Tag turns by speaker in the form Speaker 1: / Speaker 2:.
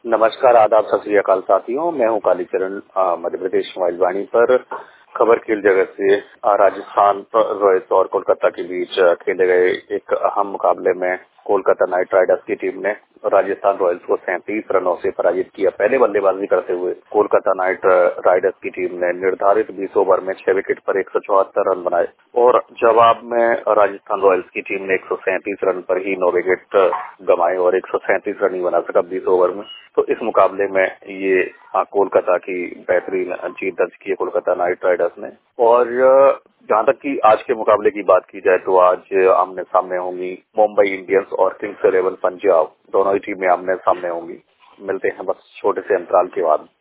Speaker 1: नमस्कार, आदाब, सत श्री अकाल साथियों। मैं हूं कालीचरण मध्य प्रदेश मोबाइल वाणी पर खबर खेल जगत से राजस्थान रॉयल्स और कोलकाता के बीच खेले गए एक अहम मुकाबले में कोलकाता नाइट राइडर्स की टीम ने राजस्थान रॉयल्स को 37 रनों से पराजित किया। पहले बल्लेबाजी करते हुए कोलकाता नाइट राइडर्स की टीम ने निर्धारित 20 ओवर में 6 विकेट पर 174 रन बनाए और जवाब में राजस्थान रॉयल्स की टीम ने 137 रन पर ही 9 विकेट गंवाए और 137 रन ही बना सका 20 ओवर में। तो इस मुकाबले में ये कोलकाता की बेहतरीन जीत दर्ज की है कोलकाता नाइट राइडर्स ने। और जहां तक कि आज के मुकाबले की बात की जाए तो आज आमने सामने होंगी मुंबई इंडियंस और किंग्स 11 पंजाब। दोनों ही टीमें आमने सामने होंगी। मिलते हैं बस छोटे से अंतराल के बाद।